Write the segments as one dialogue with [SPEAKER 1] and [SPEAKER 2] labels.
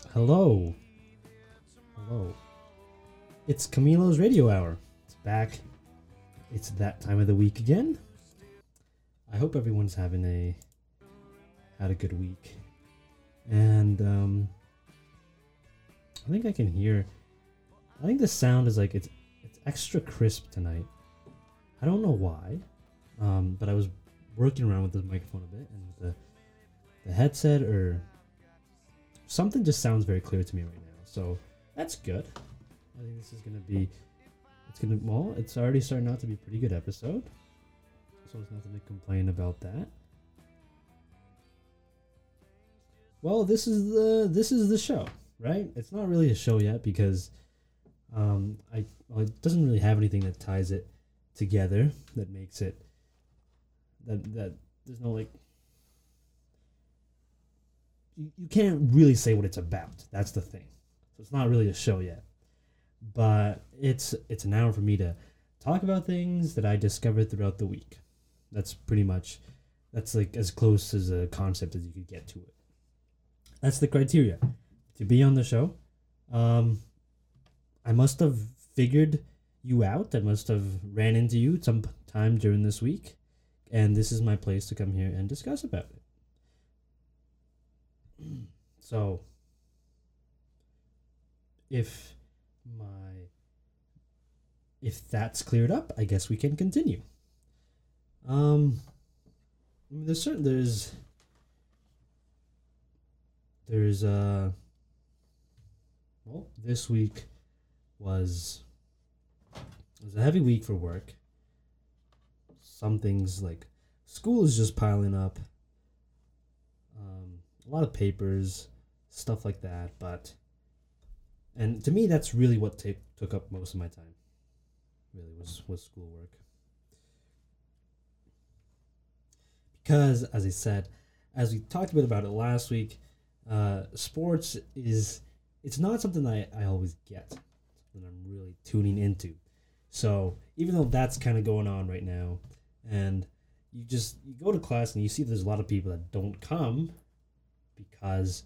[SPEAKER 1] Hello. Hello. It's Camilo's Radio Hour. It's back. It's that time of the week again. I hope everyone's had a good week. And I think I can hear, I think the sound is like it's extra crisp tonight. I don't know why. But I was working around with the microphone a bit, and the headset or something just sounds very clear to me right now. So that's good. I think this is it's already starting out to be a pretty good episode. So there's nothing to complain about that. Well, this is the show, right? It's not really a show yet because it doesn't really have anything that ties it together that makes it that there's no like you can't really say what it's about. That's the thing. So it's not really a show yet. But it's an hour for me to talk about things that I discovered throughout the week. That's like as close as a concept as you could get to it. That's the criteria to be on the show. I must have figured you out. I must have ran into you sometime during this week, and this is my place to come here and discuss about it. So, if that's cleared up, I guess we can continue. There's this week was a heavy week for work. Some things like school is just piling up. A lot of papers, stuff like that, and to me that's really what took up most of my time. Really was schoolwork. Because as I said, as we talked a bit about it last week, sports it's not something that I always get, something I'm really tuning into. So even though that's kind of going on right now, and you go to class and you see there's a lot of people that don't come because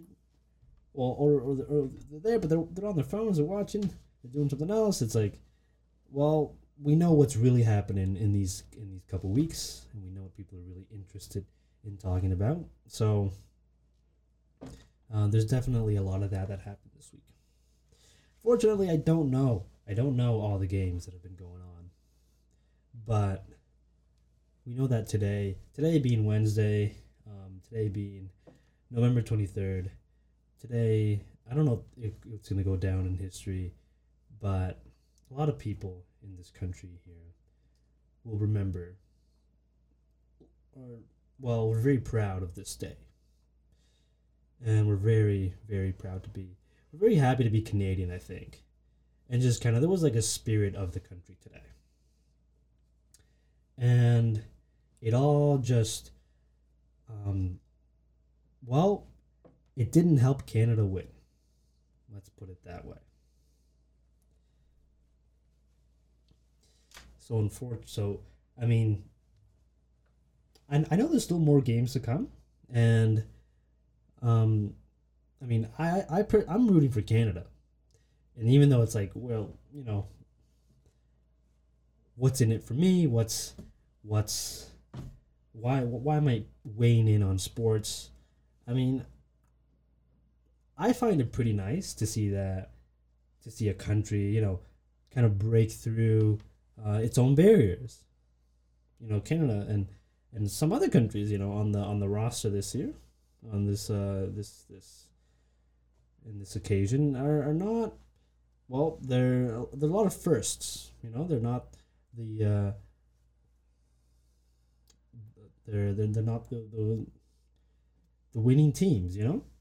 [SPEAKER 1] or they're there, but they're on their phones, they're watching, they're doing something else. It's like, well, we know what's really happening in these couple weeks, and we know what people are really interested in talking about. So there's definitely a lot of that happened this week. Fortunately, I don't know all the games that have been going on, but we know that today being Wednesday, today being November 23rd, today, I don't know if it's going to go down in history, but a lot of people in this country here will remember, we're very proud of this day. And we're very, very proud we're very happy to be Canadian, I think. And just kind of, there was like a spirit of the country today. And it all just, it didn't help Canada win. Let's put it that way. So I mean, I know there's still more games to come, and I mean, I'm rooting for Canada, and even though it's like, well, what's in it for me? Why am I weighing in on sports? I mean, I find it pretty nice to see a country, kind of break through its own barriers. Canada and some other countries, on the roster this year, on this occasion are not, well, they're a lot of firsts. They're not the they're not the winning teams.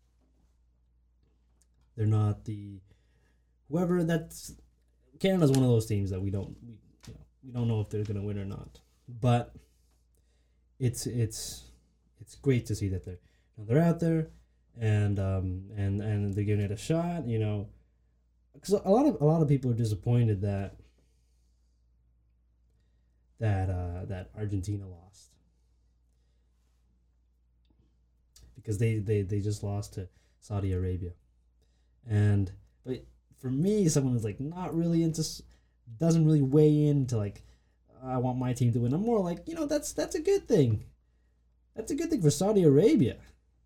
[SPEAKER 1] They're not the whoever that's Canada's one of those teams that we don't know if they're gonna win or not, but it's great to see that they're out there and they're giving it a shot, because a lot of people are disappointed that Argentina lost, because they just lost to Saudi Arabia, And but for me, someone who's like not really into, doesn't really weigh into like, I want my team to win. I'm more like, that's a good thing. That's a good thing for Saudi Arabia.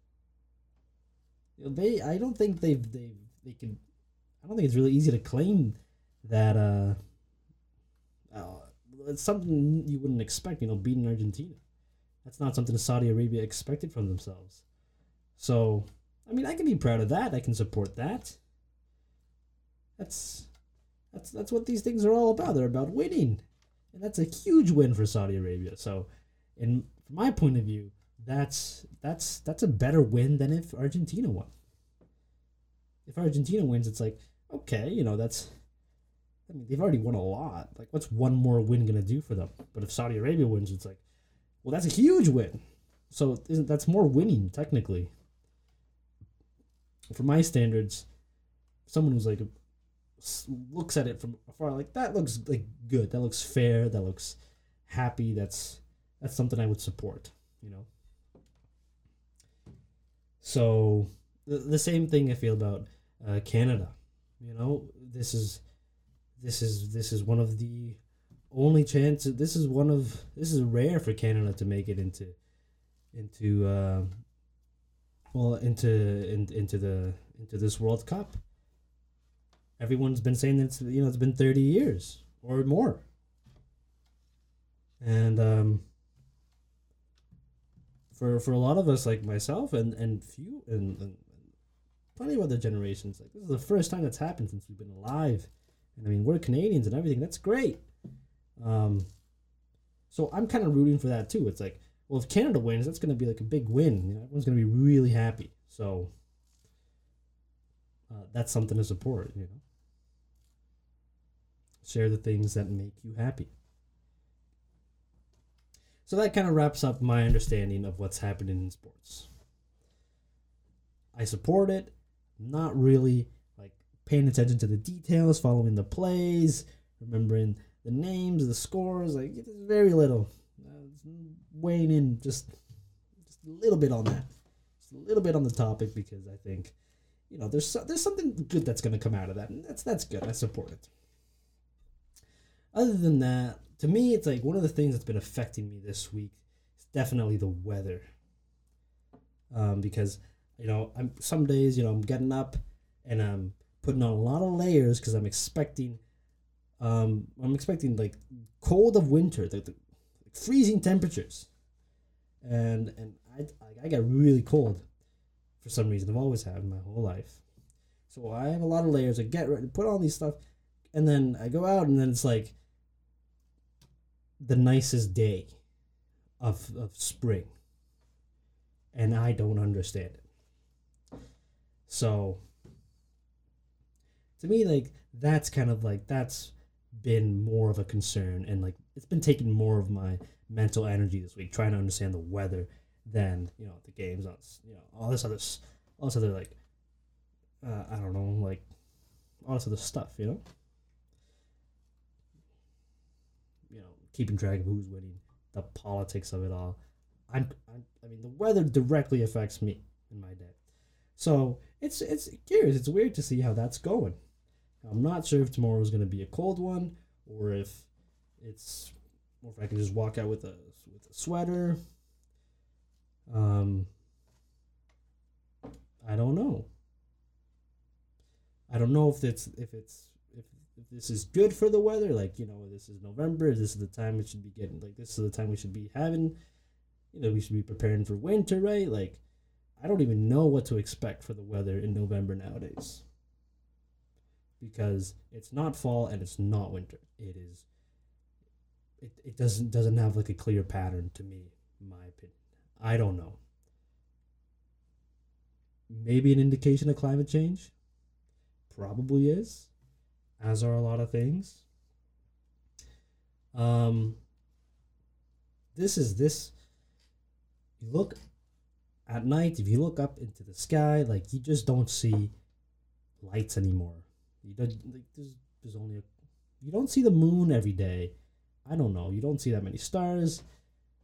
[SPEAKER 1] I don't think they can. I don't think it's really easy to claim that. Uh, it's something you wouldn't expect. Beating Argentina. That's not something Saudi Arabia expected from themselves. So, I mean, I can be proud of that. I can support that. That's that's what these things are all about. They're about winning, and that's a huge win for Saudi Arabia. So, from my point of view, that's a better win than if Argentina won. If Argentina wins, it's like, okay, that's. I mean, they've already won a lot. Like, what's one more win gonna do for them? But if Saudi Arabia wins, it's like, well, that's a huge win. So that's more winning technically. For my standards, someone who's like looks at it from afar, like that looks like good. That looks fair. That looks happy. That's something I would support. So the same thing I feel about Canada. This is one of the only chances. This is rare for Canada to make it into this World Cup. Everyone's been saying that it's been 30 years or more, and for a lot of us like myself and few and plenty of other generations, like this is the first time that's happened since we've been alive. And I mean, we're Canadians and everything. That's great. So I'm kind of rooting for that too. It's like, well, if Canada wins, that's going to be like a big win. Everyone's going to be really happy. So that's something to support. Share the things that make you happy. So that kind of wraps up my understanding of what's happening in sports. I support it, not really like paying attention to the details, following the plays, remembering the names, the scores. Like, there's very little. Weighing in just a little bit on that, just a little bit on the topic, because I think there's something good that's going to come out of that, and that's good. I support it. Other than that, to me, it's like one of the things that's been affecting me this week is definitely the weather. Because I'm some days I'm getting up and I'm putting on a lot of layers because I'm expecting like cold of winter, the freezing temperatures, and I got really cold for some reason. I've always had my whole life, so I have a lot of layers. I get ready, put on these stuff, and then I go out, and then it's like the nicest day of spring, and I don't understand it. So to me, like that's been more of a concern, and like it's been taking more of my mental energy this week, trying to understand the weather than the games, all this other like I don't know, like all this other stuff, keeping track of who's winning, the politics of it all. I mean, the weather directly affects me in my day, so it's curious. It's weird to see how that's going. I'm not sure if tomorrow is going to be a cold one, or if I can just walk out with a sweater. I don't know. I don't know if this is good for the weather. Like, this is November. This is the time it should be getting. Like, this is the time we should be having. We should be preparing for winter, right? Like, I don't even know what to expect for the weather in November nowadays, because it's not fall and it's not winter. It is. It doesn't have like a clear pattern to me, in my opinion. I don't know. Maybe an indication of climate change. Probably is, as are a lot of things. This. You look at night. If you look up into the sky, like you just don't see lights anymore. You don't like there's only you don't see the moon every day. I don't know. You don't see that many stars.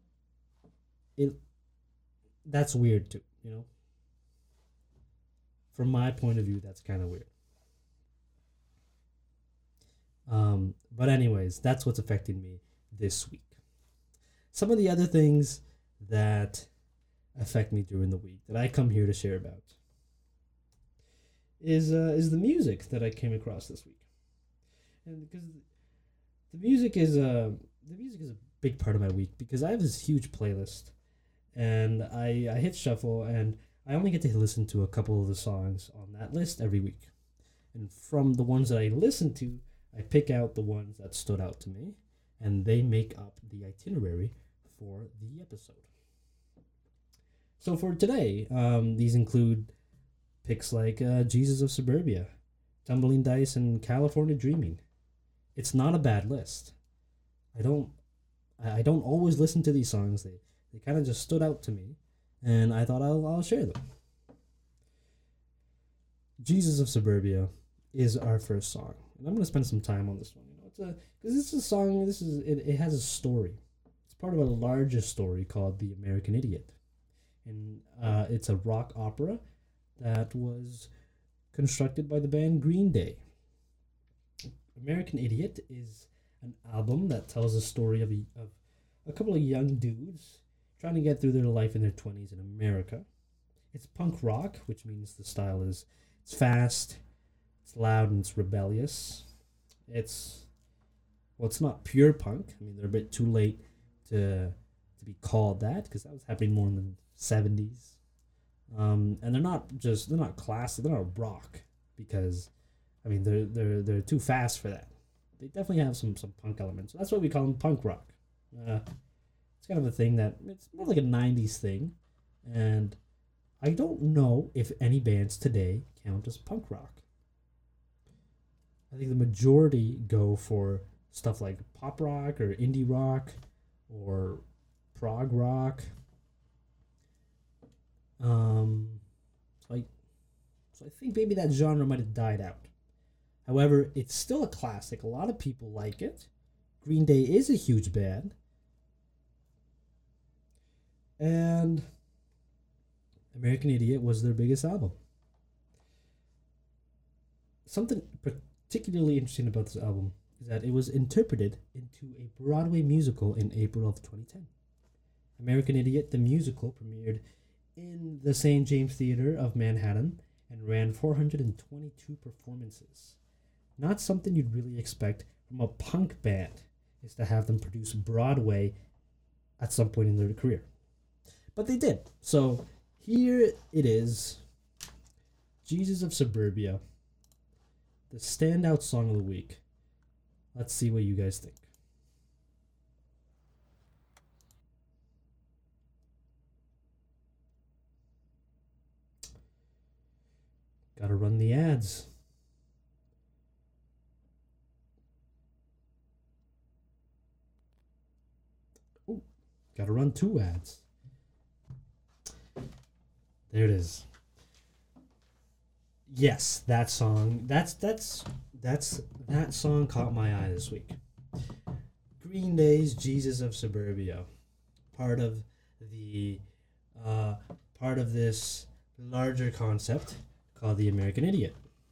[SPEAKER 1] That's weird too. from my point of view, that's kind of weird. But anyways, that's what's affecting me this week. Some of the other things that affect me during the week that I come here to share about is the music that I came across this week, and because the music is a big part of my week because I have this huge playlist, and I hit shuffle and I only get to listen to a couple of the songs on that list every week, and from the ones that I listen to, I pick out the ones that stood out to me, and they make up the itinerary for the episode. So for today, these include picks like Jesus of Suburbia, Tumbling Dice, and California Dreaming. It's not a bad list. I don't always listen to these songs. They kind of just stood out to me, and I thought I'll share them. Jesus of Suburbia is our first song, and I'm gonna spend some time on this one. Because this is a song. It has a story. It's part of a larger story called The American Idiot, and it's a rock opera that was constructed by the band Green Day. American Idiot is an album that tells the story of a couple of young dudes trying to get through their life in their 20s in America. It's punk rock, which means the style it's fast, it's loud, and it's rebellious. It's not pure punk. I mean, they're a bit too late to be called that because that was happening more in the 70s. And they're not classic. They're not rock because, I mean, they're too fast for that. They definitely have some punk elements. So that's why we call them punk rock. It's kind of a thing that it's more like a 90s thing, and I don't know if any bands today count as punk rock. I think the majority go for stuff like pop rock or indie rock or prog rock. So I think maybe that genre might have died out. However, it's still a classic. A lot of people like it. Green Day is a huge band. And American Idiot was their biggest album. Something particularly interesting about this album is that it was interpreted into a Broadway musical in April of 2010. American Idiot, the musical, premiered in the St. James Theater of Manhattan and ran 422 performances. Not something you'd really expect from a punk band is to have them produce Broadway at some point in their career. But they did. So here it is. Jesus of Suburbia. The standout song of the week. Let's see what you guys think. Gotta run the ads. Ooh, gotta run 2 ads. There it is. Yes, that song. That song caught my eye this week. Green Day's Jesus of Suburbia, part of this larger concept called The American Idiot.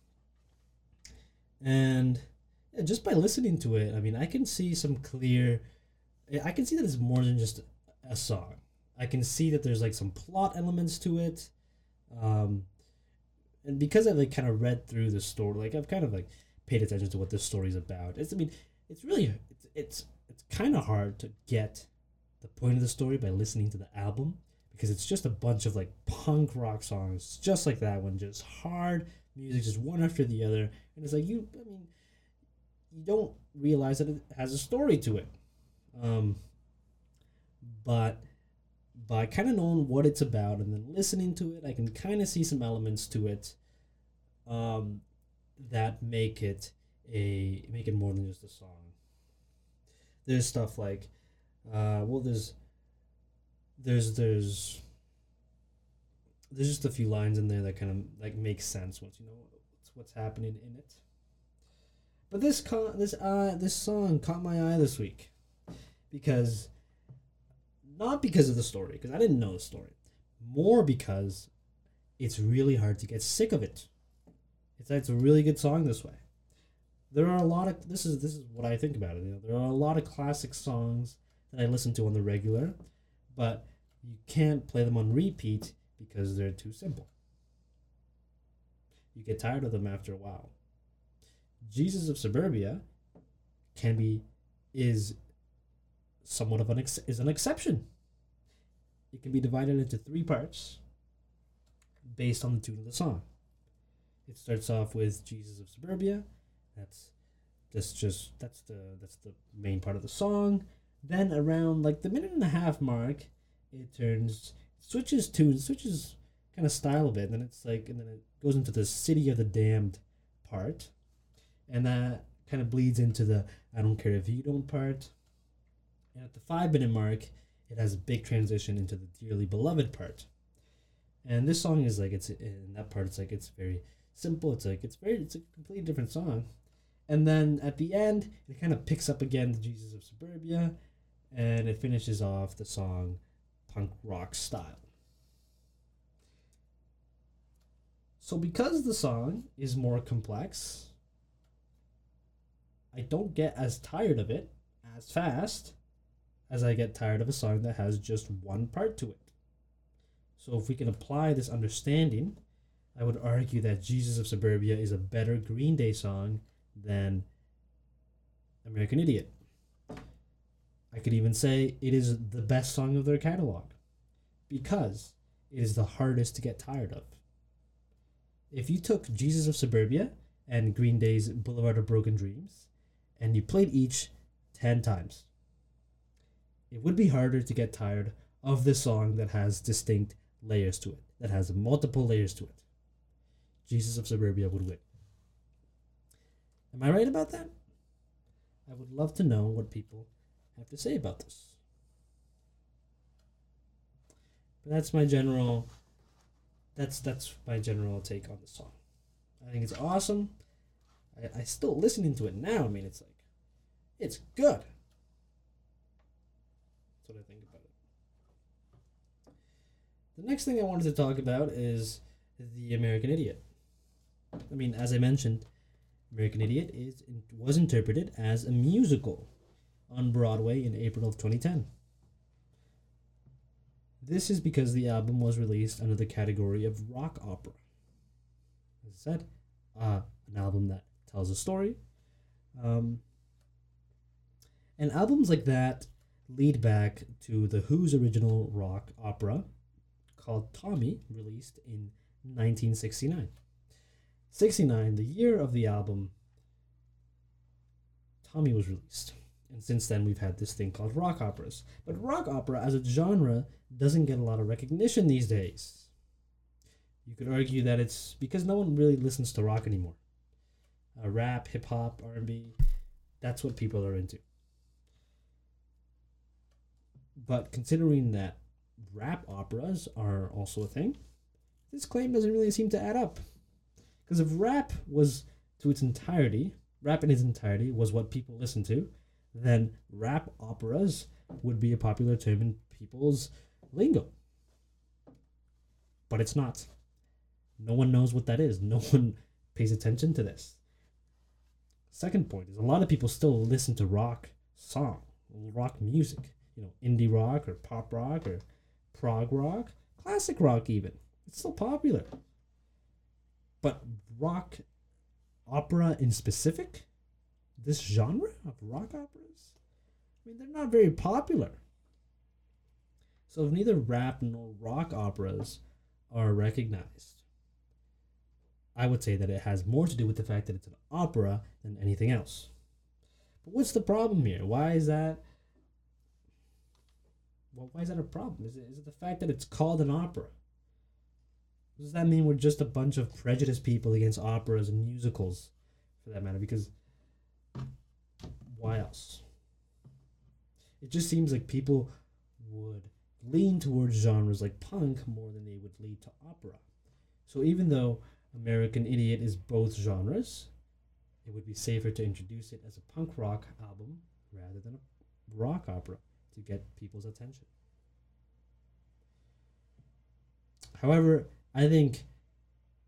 [SPEAKER 1] And yeah, just by listening to it, I mean, I can see that it's more than just a song. I can see that there's like some plot elements to it. And because I've like kind of read through the story, like I've kind of like paid attention to what this story's about. It's kind of hard to get the point of the story by listening to the album because it's just a bunch of like punk rock songs, just like that one, just hard music, just one after the other, and it's like you don't realize that it has a story to it, but by kind of knowing what it's about and then listening to it, I can kind of see some elements to it that make it more than just a song. There's stuff like, there's just a few lines in there that kind of like make sense once you know what's happening in it. But this song caught my eye this week because. Not because of the story, because I didn't know the story. More because it's really hard to get sick of it. It's a really good song this way. There are a lot of this is what I think about it. There are a lot of classic songs that I listen to on the regular, but you can't play them on repeat because they're too simple. You get tired of them after a while. Jesus of Suburbia can be is somewhat of is an exception. It can be divided into three parts based on the tune of the song. It starts off with Jesus of Suburbia. That's the main part of the song. Then around like the minute and a half mark, switches kind of style a bit. And then it goes into the City of the Damned part, and that kind of bleeds into the I don't care if you don't part. And at the 5 minute mark, it has a big transition into the Dearly Beloved part. And this song is like it's in that part. It's very simple. It's a completely different song. And then at the end, it kind of picks up again the Jesus of Suburbia, and it finishes off the song punk rock style. So because the song is more complex, I don't get as tired of it as fast as I get tired of a song that has just one part to it. So if we can apply this understanding, I would argue that Jesus of Suburbia is a better Green Day song than American Idiot. I could even say it is the best song of their catalog because it is the hardest to get tired of. If you took Jesus of Suburbia and Green Day's Boulevard of Broken Dreams and you played each 10 times, it would be harder to get tired of this song that has distinct layers to it, that has multiple layers to it. Jesus of Suburbia would win. Am I right about that? I would love to know what people have to say about this. But that's my general take on the song. I think it's awesome. I still listening to it now. I mean, it's good. That's what I think about it. The next thing I wanted to talk about is the American Idiot. I mean, as I mentioned, American Idiot was interpreted as a musical on Broadway in April of 2010. This is because the album was released under the category of rock opera. As I said, an album that tells a story. And albums like that lead back to The Who's original rock opera called Tommy, released in 1969. 69, the year of the album Tommy was released. And since then, we've had this thing called rock operas. But rock opera as a genre doesn't get a lot of recognition these days. You could argue that it's because no one really listens to rock anymore. Rap, hip-hop, R&B, that's what people are into. But considering that rap operas are also a thing, this claim doesn't really seem to add up. Because if rap in its entirety was what people listen to, then rap operas would be a popular term in people's lingo. But it's not. No one knows what that is. No one pays attention to this. Second point is a lot of people still listen to rock music. Indie rock or pop rock or prog rock, classic rock even. It's still popular. But rock opera in specific, this genre of rock operas, they're not very popular. So if neither rap nor rock operas are recognized, I would say that it has more to do with the fact that it's an opera than anything else. But what's the problem here? Why is that a problem? Is it the fact that it's called an opera? Does that mean we're just a bunch of prejudiced people against operas and musicals, for that matter? Because why else? It just seems like people would lean towards genres like punk more than they would lean to opera. So even though American Idiot is both genres, it would be safer to introduce it as a punk rock album rather than a rock opera to get people's attention. However, I think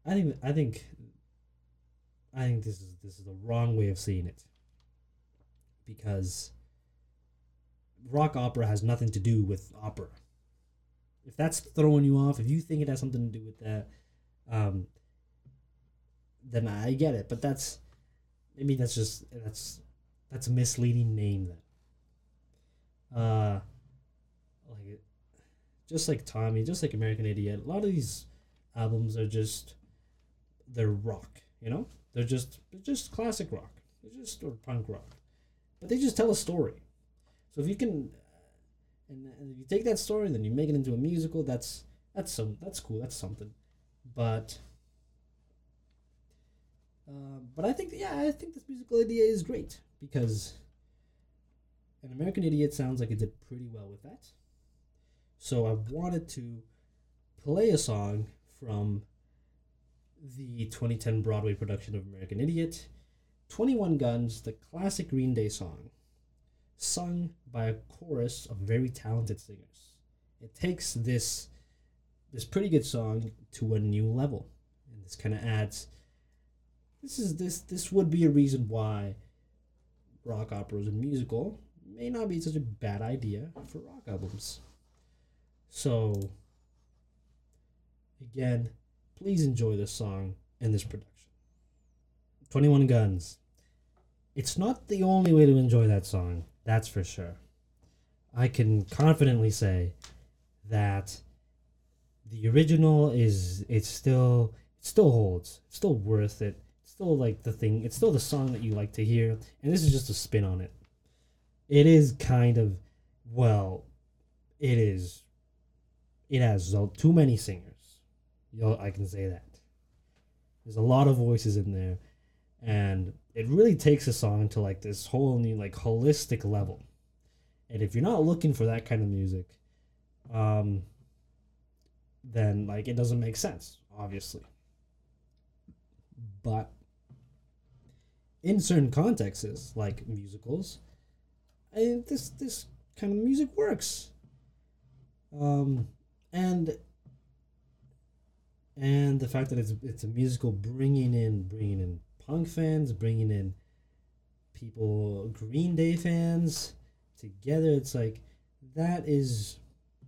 [SPEAKER 1] I think this is the wrong way of seeing it, because rock opera has nothing to do with opera. If that's throwing you off, if you think it has something to do with that, um, then I get it. But maybe that's a misleading name then. Like just like Tommy, just like American Idiot, a lot of these albums are just they're rock, they're just classic rock, they're just or punk rock, but they just tell a story. So if you can, and if you take that story, then you make it into a musical. That's cool. That's something. But I think this musical idea is great because an American Idiot sounds like it did pretty well with that. So I wanted to play a song from the 2010 Broadway production of American Idiot, 21 Guns, the classic Green Day song, sung by a chorus of very talented singers. It takes this pretty good song to a new level, and this kind of adds. This would be a reason why rock operas and musical may not be such a bad idea for rock albums. So again, please enjoy this song and this production. 21 Guns. It's not the only way to enjoy that song, that's for sure. I can confidently say that the original it still holds. It's still worth it. It's still like the thing. It's still the song that you like to hear, and this is just a spin on it. It is kind of well, it is. It has too many singers. I can say that. There's a lot of voices in there, and it really takes a song to like this whole new like holistic level. And if you're not looking for that kind of music, then like it doesn't make sense, obviously. But in certain contexts, like musicals, this kind of music works. And the fact that it's a musical bringing in punk fans, bringing in people Green Day fans together, it's like that's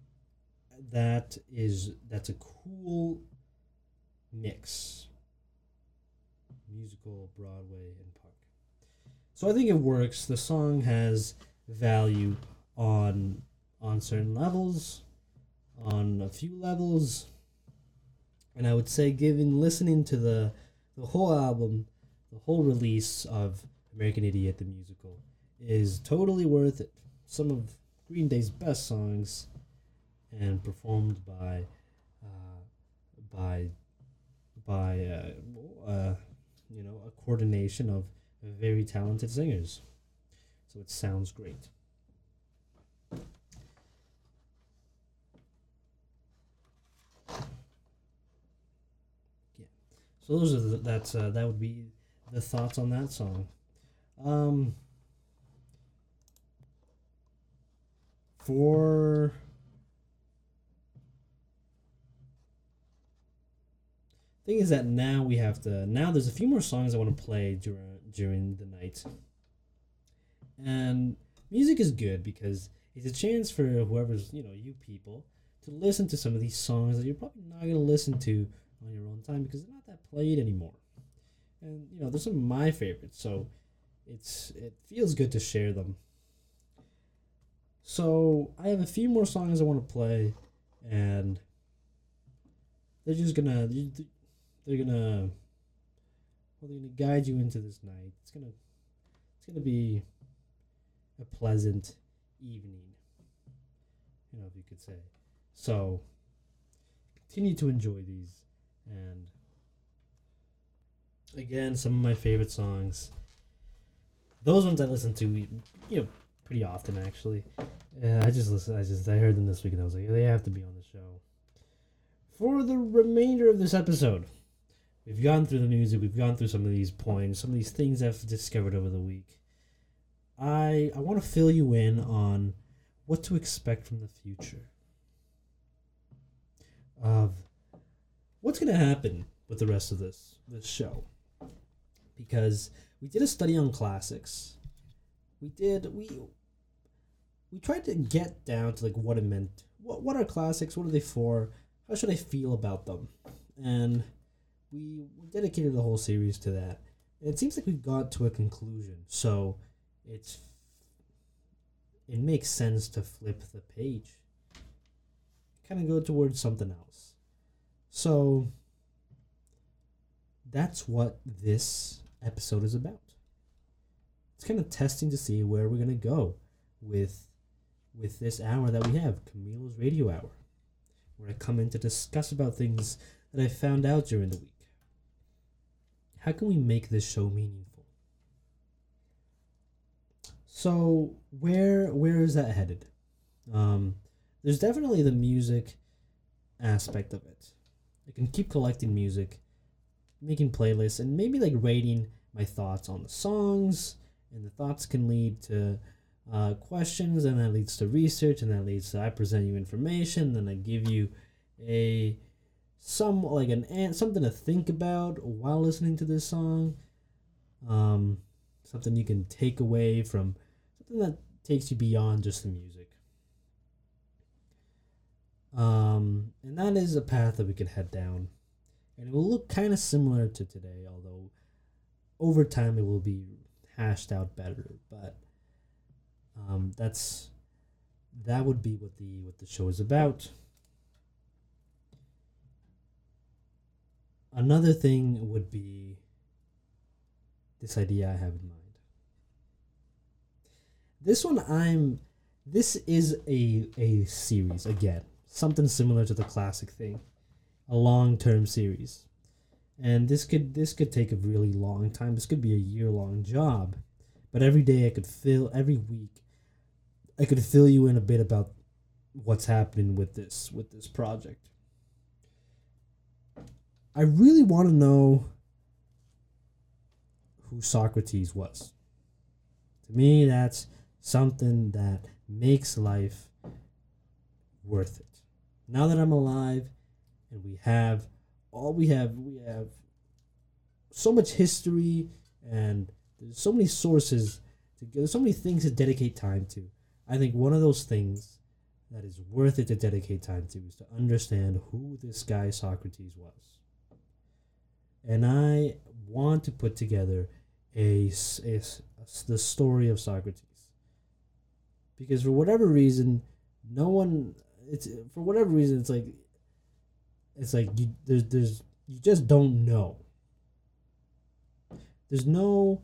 [SPEAKER 1] a cool mix, musical, Broadway, and punk. So I think it works. The song has value on certain levels, on a few levels, and I would say, given listening to the whole album, the whole release of American Idiot the musical is totally worth it. Some of Green Day's best songs, and performed by by by a coordination of very talented singers. So it sounds great. Yeah. So those are that would be the thoughts on that song. Um, for thing is that now there's a few more songs I want to play during the night. And music is good because it's a chance for whoever's, you people, to listen to some of these songs that you're probably not going to listen to on your own time because they're not that played anymore. And they're some of my favorites, so it feels good to share them. So I have a few more songs I want to play, and they're just gonna they're gonna guide you into this night. It's gonna be a pleasant evening, if you could say. So continue to enjoy these, and again, some of my favorite songs. Those ones I listen to, pretty often actually. I heard them this week and I was like, they have to be on the show. For the remainder of this episode, we've gone through the music, we've gone through some of these points, some of these things I've discovered over the week. I want to fill you in on what to expect from the future. Of what's going to happen with the rest of this show, because we did a study on classics. We tried to get down to like what it meant. What are classics? What are they for? How should I feel about them? And we dedicated the whole series to that. And it seems like we got to a conclusion. So it makes sense to flip the page. Kind of go towards something else. So that's what this episode is about. It's kind of testing to see where we're going to go with this hour that we have, Camilo's Radio Hour, where I come in to discuss about things that I found out during the week. How can we make this show meaningful? So where is that headed? There's definitely the music aspect of it. I can keep collecting music, making playlists, and maybe like rating my thoughts on the songs, and the thoughts can lead to questions, and that leads to research, and that leads to I present you information, then I give you something to think about while listening to this song, something you can take away from, something that takes you beyond just the music. And that is a path that we could head down, and it will look kind of similar to today, although over time it will be hashed out better. But that would be what the show is about. Another thing would be this idea I have in mind. This is a series again, something similar to the classic thing, a long-term series. And this could take a really long time. This could be a year-long job. But every week I could fill you in a bit about what's happening with this project. I really want to know who Socrates was. To me, that's something that makes life worth it. Now that I'm alive and we have so much history, and there's so many sources there's so many things to dedicate time to. I think one of those things that is worth it to dedicate time to is to understand who this guy Socrates was. And I want to put together the story of Socrates. Because for whatever reason, it's like you just don't know. There's no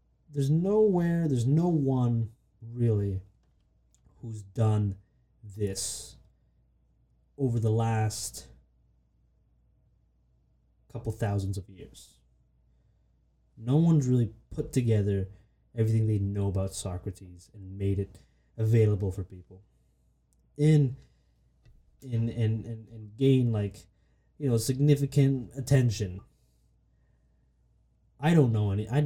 [SPEAKER 1] one really who's done this over the last couple thousands of years. No one's really put together everything they know about Socrates and made it available for people. And gain significant attention. I don't know any.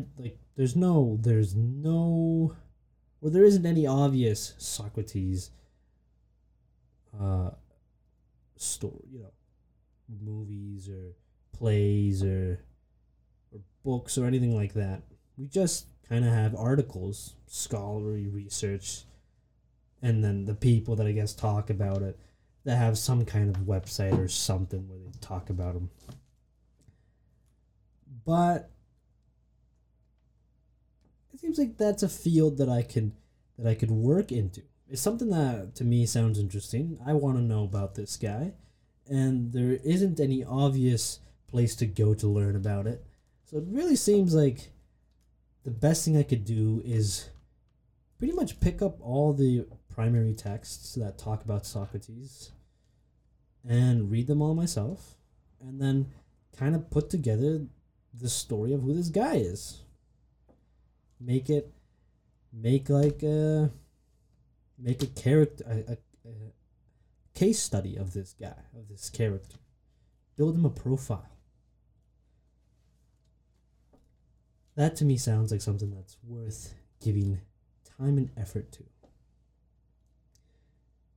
[SPEAKER 1] There isn't any obvious Socrates story, movies or plays or books or anything like that. We just kind of have articles, scholarly research, and then the people that I guess talk about it that have some kind of website or something where they talk about them. But it seems like that's a field that I could work into. It's something that to me sounds interesting. I want to know about this guy, and there isn't any obvious place to go to learn about it. So it really seems like the best thing I could do is pretty much pick up all the primary texts that talk about Socrates and read them all myself, and then kind of put together the story of who this guy is. Make a character, a case study of this guy, of this character. Build him a profile. That to me sounds like something that's worth giving time and effort to.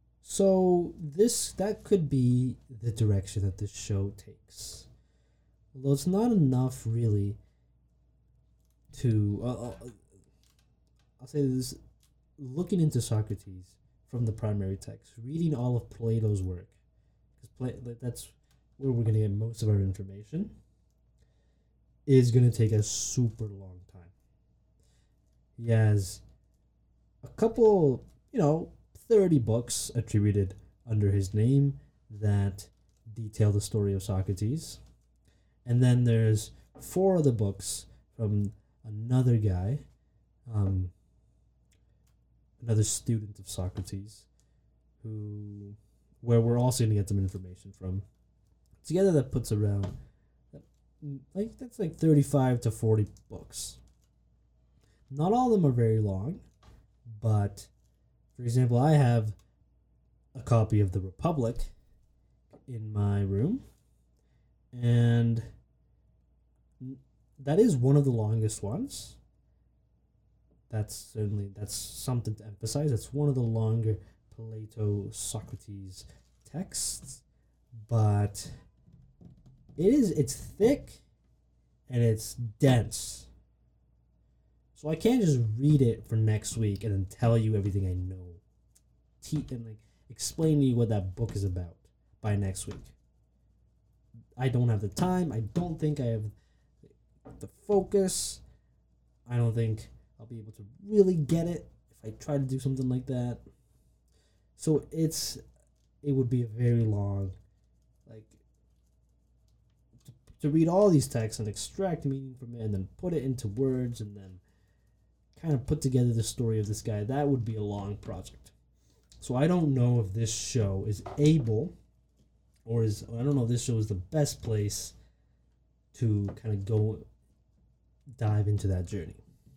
[SPEAKER 1] So that could be the direction that this show takes. Although it's not enough really to, I'll say this, looking into Socrates from the primary text, reading all of Plato's work, because that's where we're going to get most of our information, is going to take a super long time. He has a couple, 30 books attributed under his name that detail the story of Socrates. And then there's 4 other books from another guy, another student of Socrates, where we're also going to get some information from. Together that puts around, that's like 35 to 40 books. Not all of them are very long, but, for example, I have a copy of The Republic in my room, and that is one of the longest ones. That's something to emphasize. It's one of the longer Plato-Socrates texts, but it's thick and it's dense. So I can't just read it for next week and then tell you everything I know, and explain to you what that book is about by next week. I don't have the time. I don't think I have the focus. I don't think I'll be able to really get it if I try to do something like that. So it would be a very long, to read all these texts and extract meaning from it and then put it into words and then kind of put together the story of this guy. That would be a long project. So I don't know if this show is able, I don't know if this show is the best place to kind of go dive into that journey.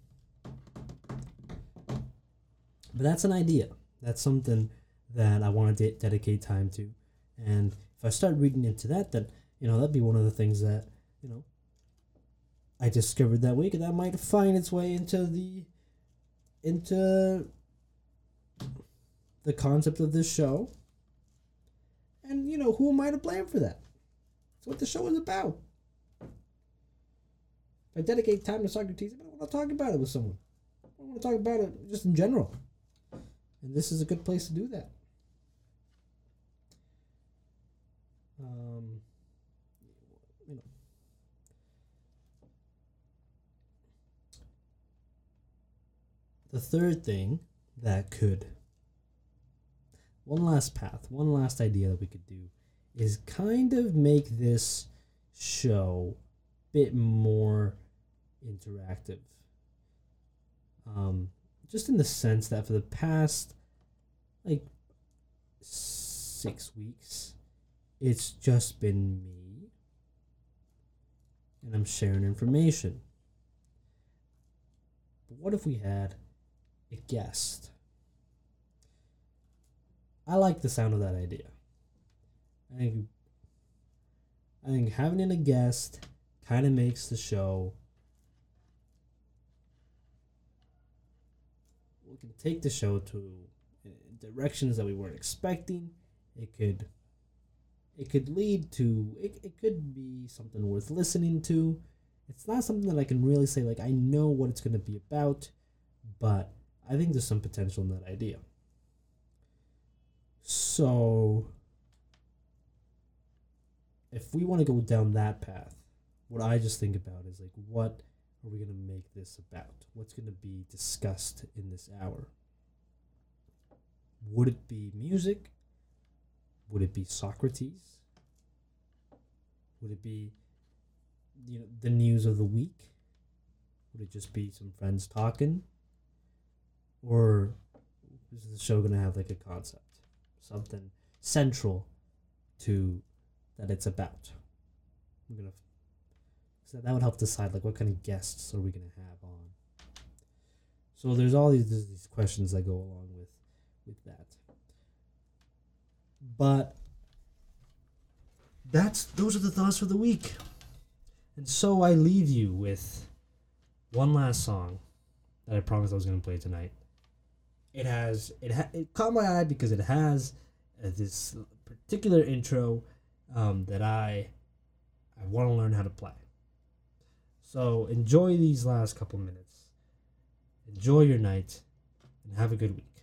[SPEAKER 1] But that's an idea. That's something that I want to dedicate time to. And if I start reading into that, then, that'd be one of the things that, I discovered that week, and that might find its way into the concept of this show. And, who am I to blame for that? That's what the show is about. If I dedicate time to Socrates, I want to talk about it with someone. I want to talk about it just in general. And this is a good place to do that. The third thing that could, one last idea that we could do is kind of make this show a bit more interactive. Just in the sense that for the past 6 weeks, it's just been me and I'm sharing information. But what if we had a guest? I like the sound of that idea. I think having in a guest kind of makes the show. We can take the show to directions that we weren't expecting. It could lead to. It could be something worth listening to. It's not something that I can really say I know what it's going to be about, but I think there's some potential in that idea. So, if we want to go down that path, what I just think about is what are we going to make this about? What's going to be discussed in this hour? Would it be music? Would it be Socrates? Would it be, the news of the week? Would it just be some friends talking? Or is the show going to have a concept? Something central to that it's about? So that would help decide what kind of guests are we going to have on. So there's all these questions that go along with that. But those are the thoughts for the week. And so I leave you with one last song that I promised I was going to play tonight. It caught my eye because it has this particular intro that I I want to learn how to play. So enjoy these last couple minutes. Enjoy your night and have a good week.